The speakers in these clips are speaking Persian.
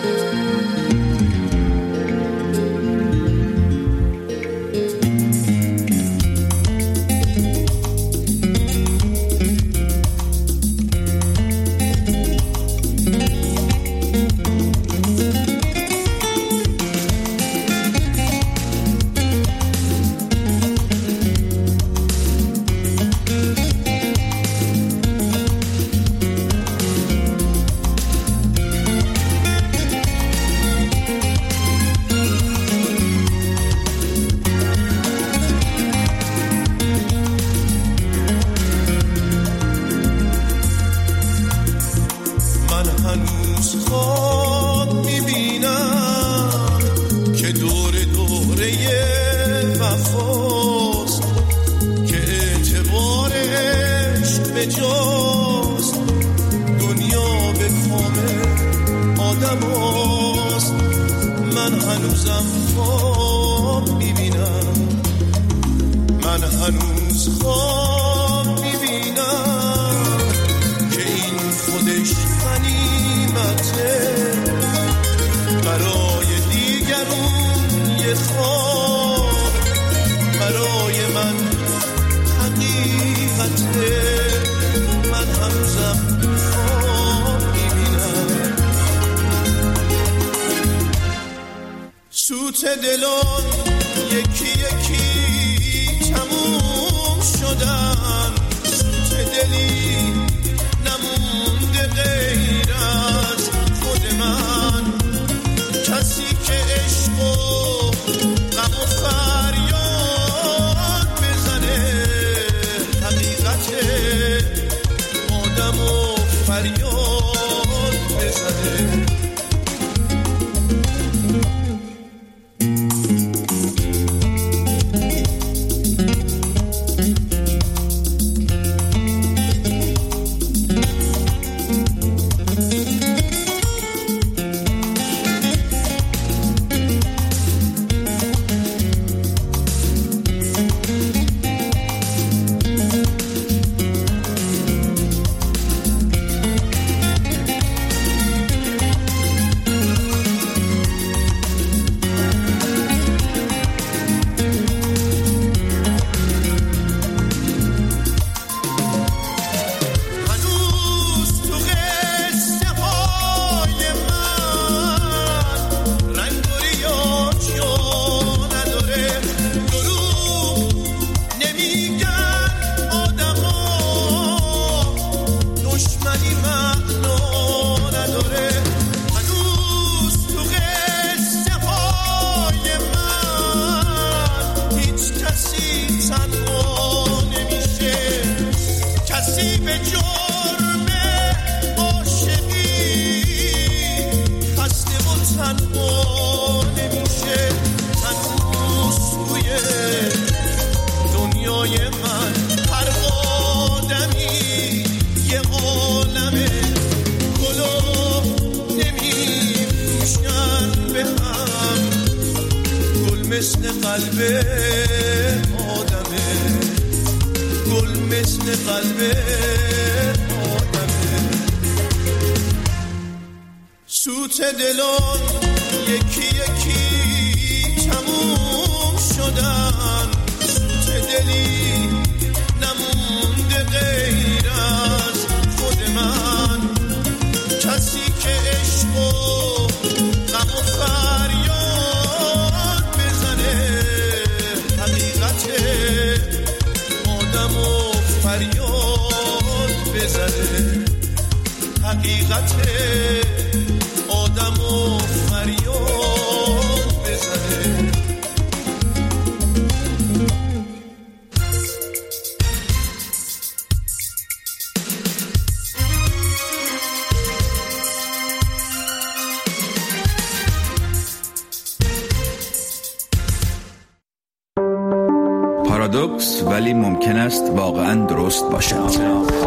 پارادوکس ولی ممکن است واقعاً درست باشد.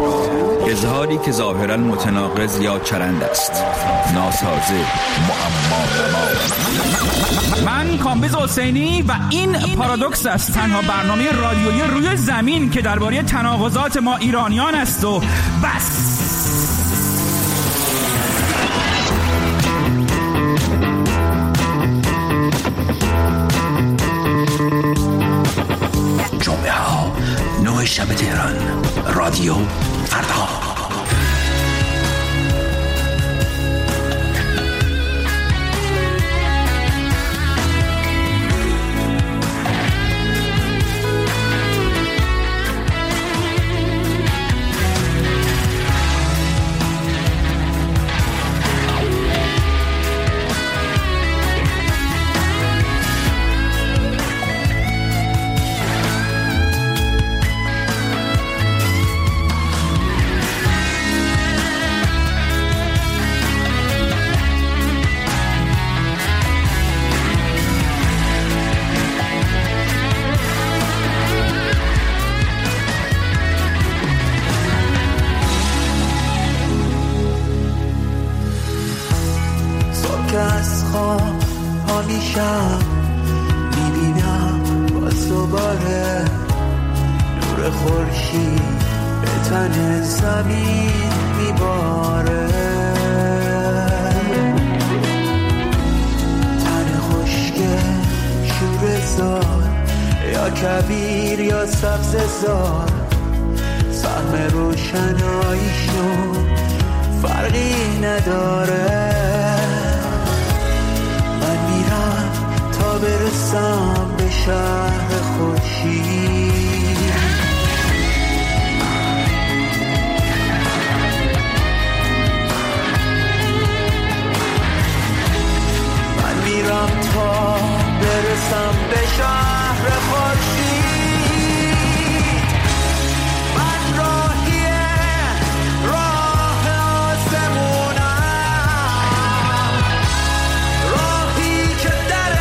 اظهاری که ظاهراً متناقض یا چرند است، ناسازه، معما. من کامبیز حسینی و این پارادوکس است، تنها برنامه رادیویی روی زمین که درباره تناقضات ما ایرانیان است و بس. شب تهران. رادیو فردا. از خواب ها میشم میبینم باز دوباره نور خورشید به تن زمین میباره، تن خشک شوره زار یا کبیر یا سبز زار، سهم روشناییشون فرقی نداره. تا برسم به شهر خورشید، من میرم تا برسم به شهر خورشید. من راهیه راه آسمونم، راهی که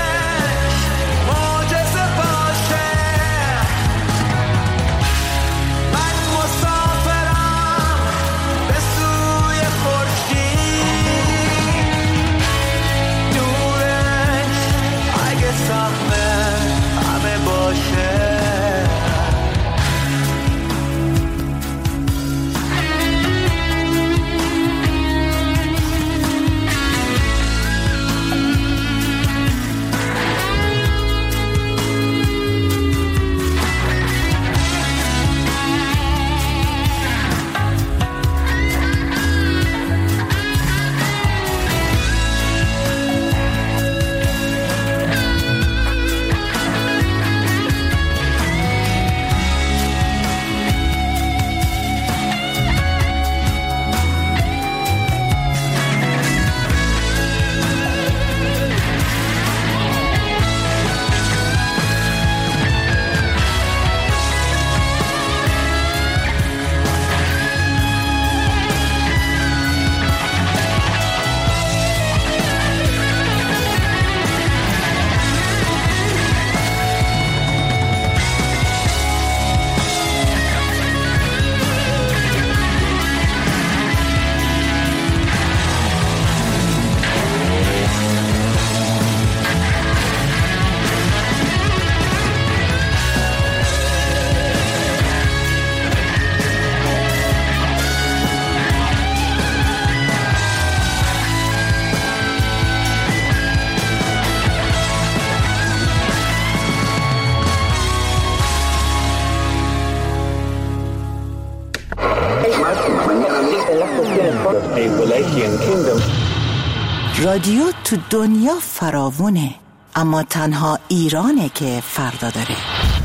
رادیو تو دنیا فراوونه، اما تنها ایرانه که فردا داره.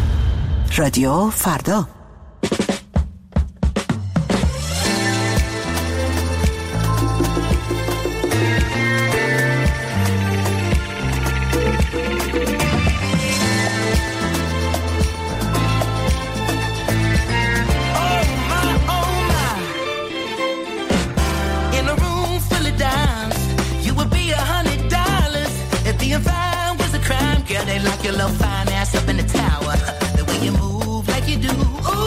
رادیو فردا. Lock your little fine ass up in the tower. The way you move like you do. Ooh.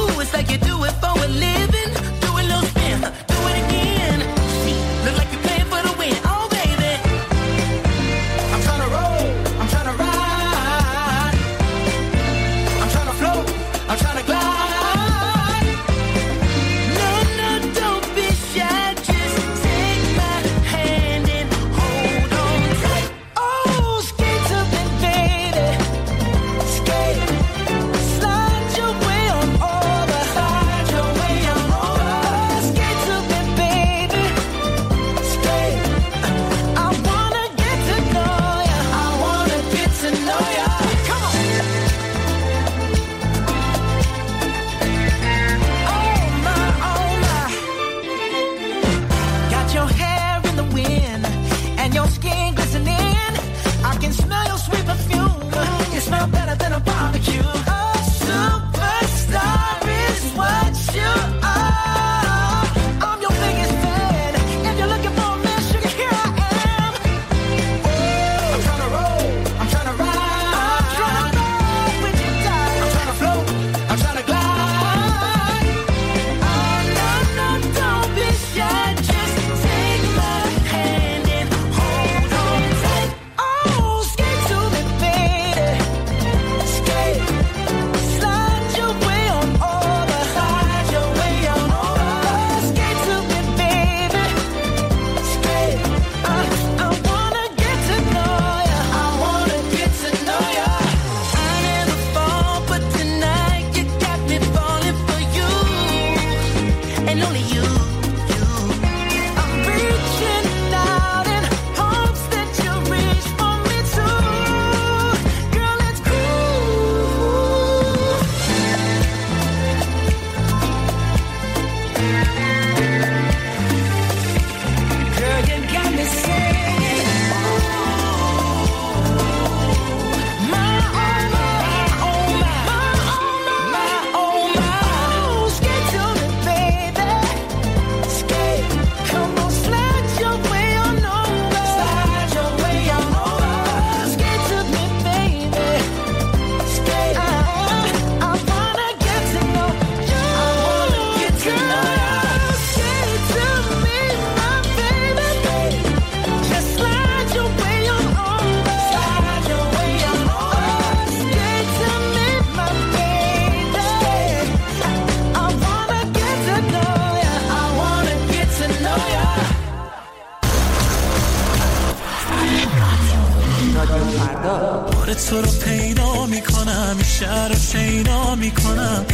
رادیو فردا. بار تو رو پیدا میکنم، شهر رو شیدا میکنم.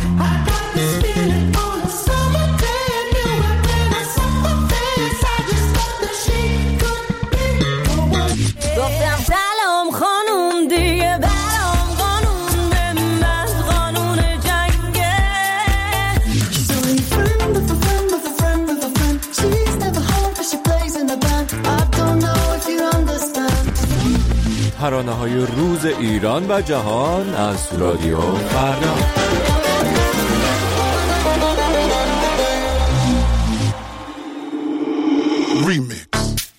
گفتم سلام خانوم دیگه برام قانون به من قانون جنگه. She's only friend of a friend of a friend of a friend. She's never home but she plays in the band. I don't know if you understand. ترانه‌های روز ایران و جهان از رادیو فردا. Remix.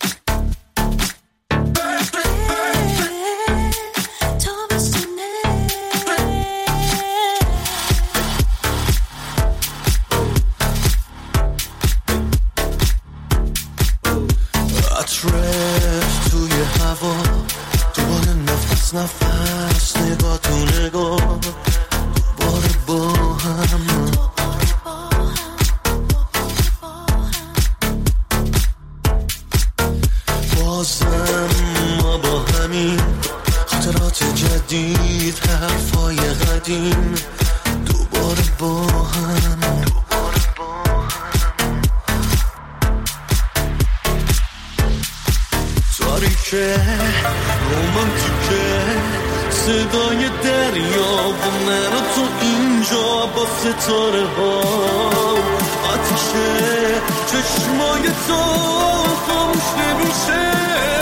عطرت توی هوا، دوباره نفس نگاه تو نگاه، دوباره با هم بازم ما با همین خاطرات جدید، حرفای قدیم، دوباره با هم. تاریکه رومانتیکه صدای دریا و من و تو اینجا با ستاره ها، آتیشه چشمای تو خاموش نمیشه.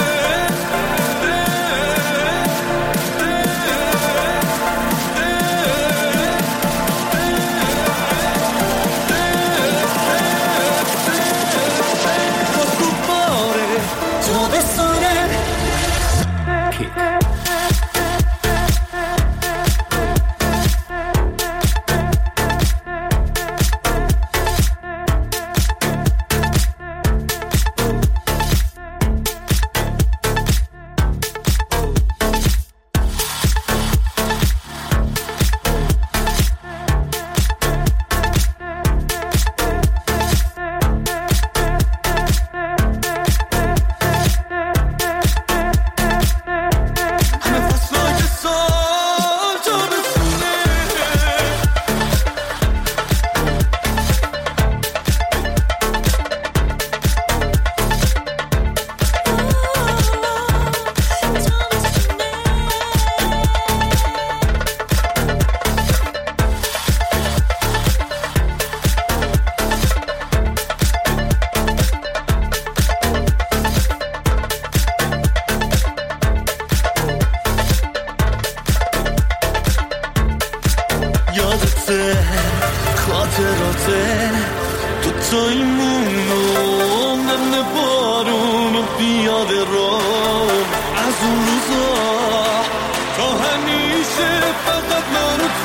یادته خاطراته دوتاییمونو من بارونو بیاده رو از اون روزا تا همیشه فقط من و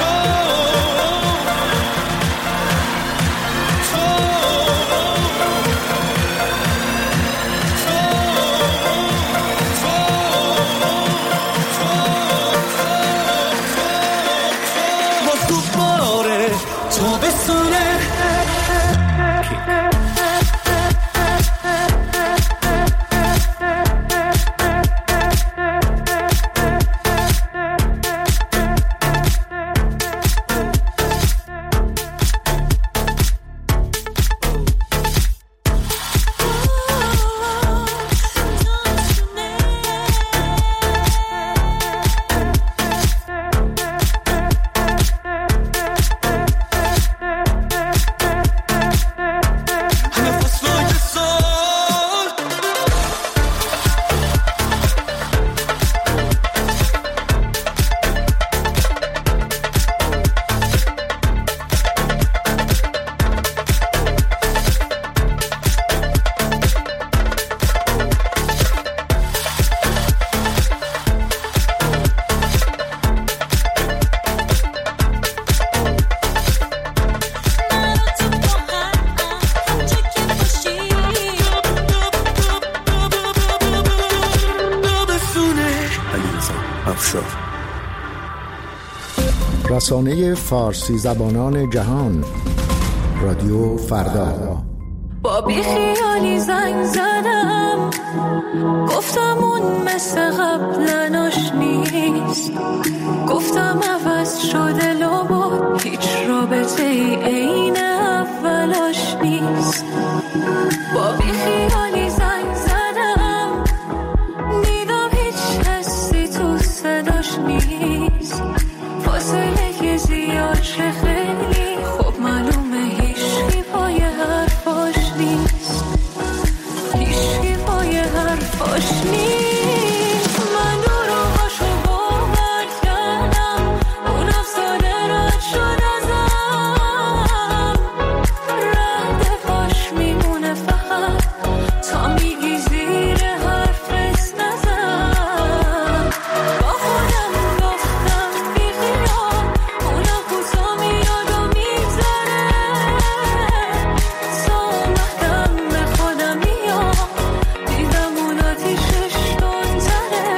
رسانه فارسی زبانان جهان رادیو فردا. با بیخیالی زنگ زدم، گفتم اون مثل قبل آشنیست، گفتم عوض شده لابد هیچ رابطه این اولاش نیست. با بیخیالی زنگ زدم، دیدم هیچ حسی تو صداش نیست، فاصله که زیاده خیلی خوب معلومه هیچی پای حرفاش نیست، هیچی پای حرفاش نیست. من دروغاشو باور کردم، اون افسانه رد شد ازم، رد پاش میمونه فقط تا میگی زیر حرفش نزن. با خودم گفتم بیخیال، اونم کوتا میاد و میگذره، تا اومدم به خودم میاد، دیدم اون آتیشش تندتره.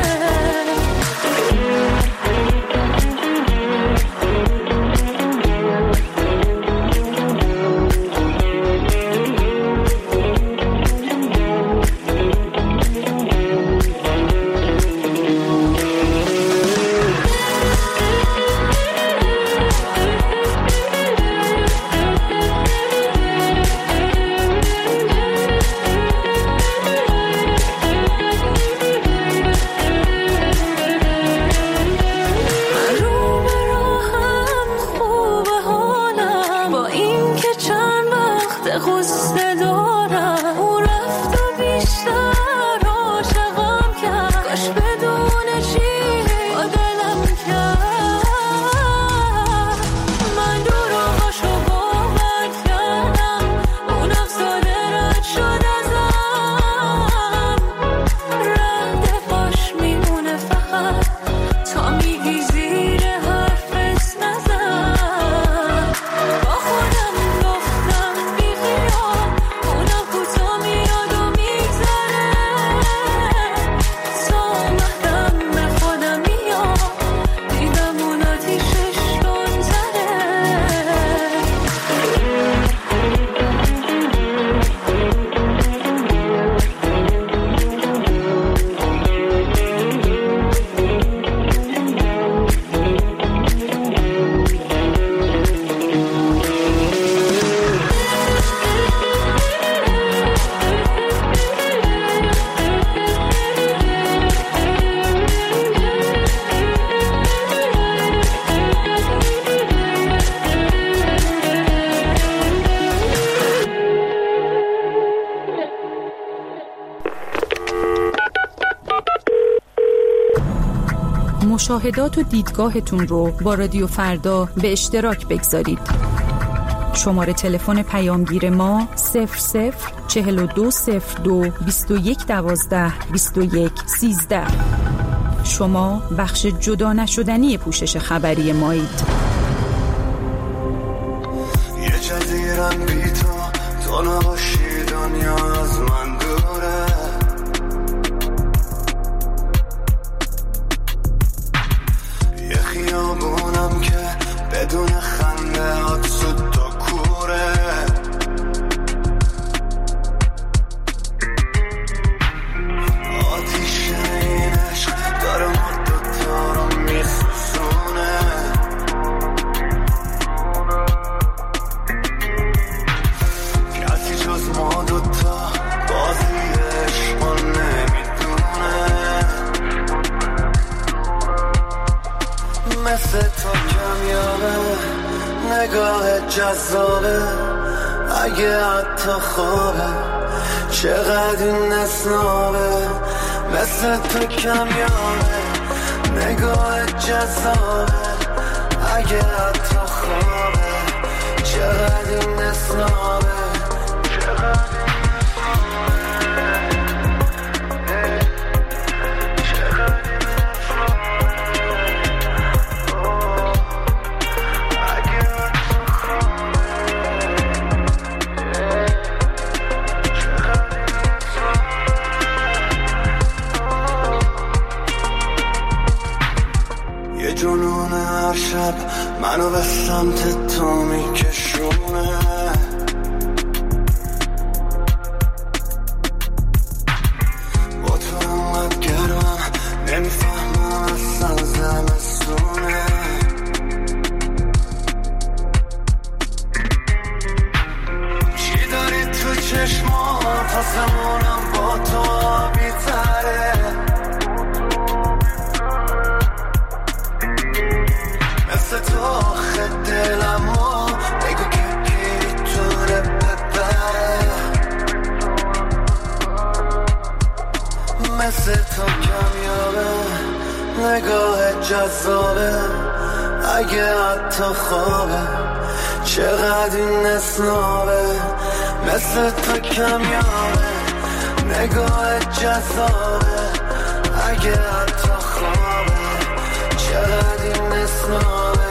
رو به راهم خوبه حالم، با این که چند وقت غصه دارم، اون رفت و بیشتر عاشقم کرد، کاش بدون چی با دلم کرد. من دروغاشو باور کردم، اون افسانه رد شد ازم، رد پاش میمونه فقط تا میگی زیر حرفش نزن. با خودم گفتم بیخیال، اونم کوتا میاد و میگذره، تا اومدم به خودم میاد، دیدم اون آتیشش تندتره. مشاهدات و دیدگاهتون رو با رادیو فردا به اشتراک بگذارید. شماره تلفن پیامگیر ما 004202 2112 2113. شما بخش جدا نشدنی پوشش خبری مایید. یه جزیره‌ام بی تو نباشی دنیا از من دوره، یه خیابونم که بدون خنده هات سود تا کوره، آتیش این عشق داره مدتا رو میسوزونه، کسی جز ما دوتا بازی عشقا نمیدونه، مثل تو کمیابه نگاه جذابه، اگه حتی خوابه چقدر این نسنابه، مثل تو کمیابه نگاه جذابه، اگه حتی خوابه چقدر این نسنابه، چقدر جنون هر شب منو به سمت تو میکشونه، کمیابه نگاه جذابه اگه حتی خوابه چقدر این اسنابه مثل تو کمیابه نگاه جذابه اگه حتی خوابه چقدر این اسنابه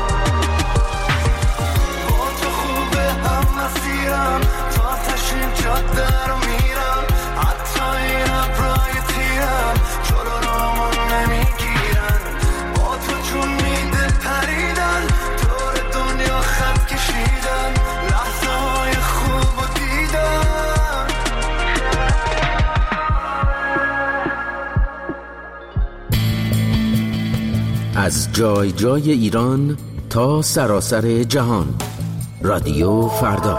با تو خوبه هم مسیرم تا تشیم جاده رو میرم حتی این ابرای تیرم جلو رامون نمیگیرن با تو چون میده پریدن دور دنیا خط کشیدن لحظه های خوب و دیدن از جای جای ایران تا سراسر جهان رادیو فردا.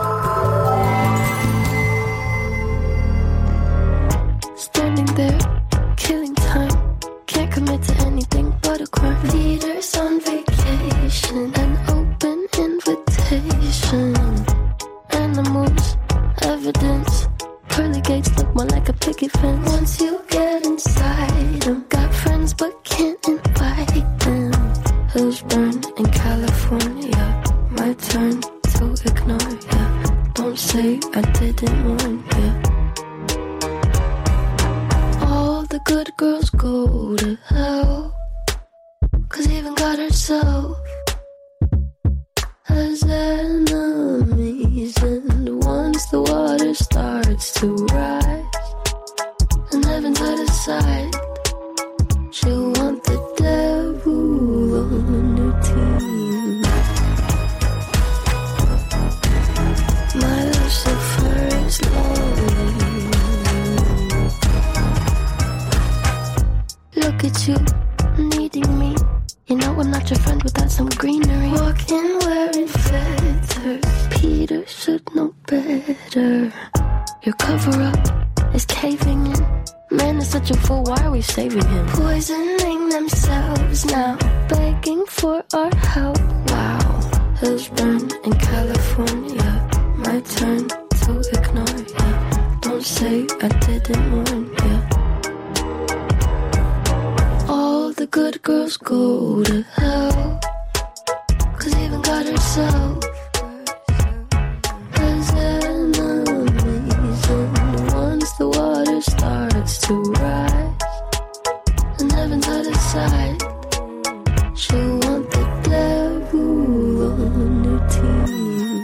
Standing there, killing time. Can't commit to anything but a crime. Leaders on vacation, an open invitation. Animals, evidence. Pearly gates look more like a picket fence. Once you get inside them, got friends but can't invite them. Hills burn in California. My turn to ignore ya. Don't say I didn't warn ya. All the good girls go to hell, 'cause even God herself has enemies. And once the water starts to rise and heaven's out of sight, she'll want the devil on her team. My Lucifer is lonely. Look at you, needing me. You know I'm not your friend without some greenery. Walking wearing feathers, Peter should know better. Your cover-up is caving in. Man is such a fool, why are we saving him? Poisoning themselves now, begging for our help. Wow, hills burn in California. My turn to ignore ya. Don't say I didn't warn ya. All the good girls go to hell, 'cause even God herself has enemies. And once the water starts to rise and heaven's out of sight, she'll want the devil on her team.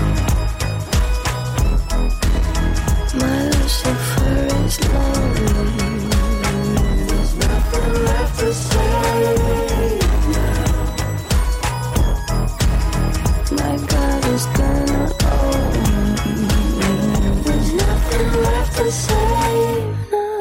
My Lucifer is lonely. There's nothing left to say now. My God is gonna own me. There's nothing left to say now.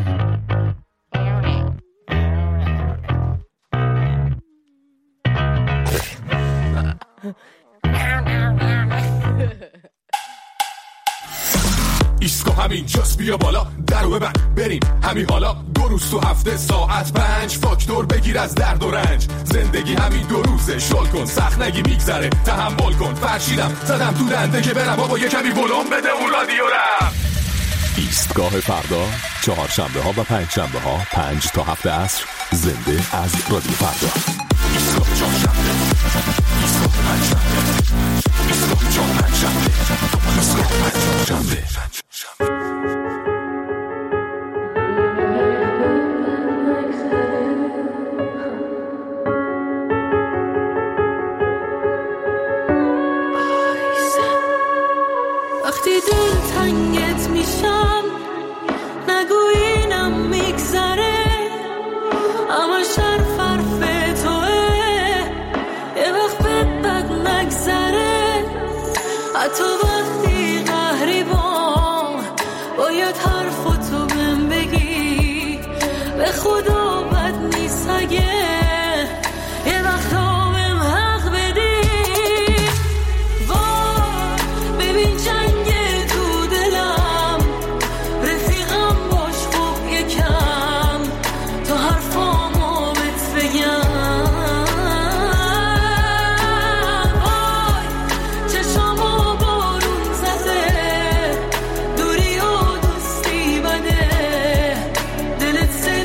ایسکو همین جاست بیا بالا درو ببند بریم همین حالا 2 روز تو هفته ساعت 5 فاکتور بگیر از درد و رنج زندگی همین 2 روزه شل کن سخت نگی میگذره تحمل کن فرشیدم زدم تو دنده که برم بابا یه کمی ولوم بده اون رادیو رم. ایستگاه فردا 4 شنبه ها و 5 شنبه ها 5 تا 7 عصر زنده از رادیو فردا. ایستگاه 4 شنبه ایستگاه 5 شنبه ایستگاه 4 5 شنبه ایستگاه 5 شنبه. وقتی دل تنگت میشم نگو اینم میگذره اما شرف حرف توه یه وقت بد نگذره حتی وقتی قهری باید حرفتو بهم بگی به خدا بد نیست اگه یه وقت بهم حق بدی ببین جنگ تو دلم رفیقم باش خوب یکم تا حرفامو بهت بگم وای چشامو بارون زده دوری و دوستی بده دلت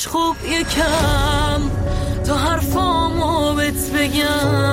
بهش خوب یکم تا حرفامو بهت بگم.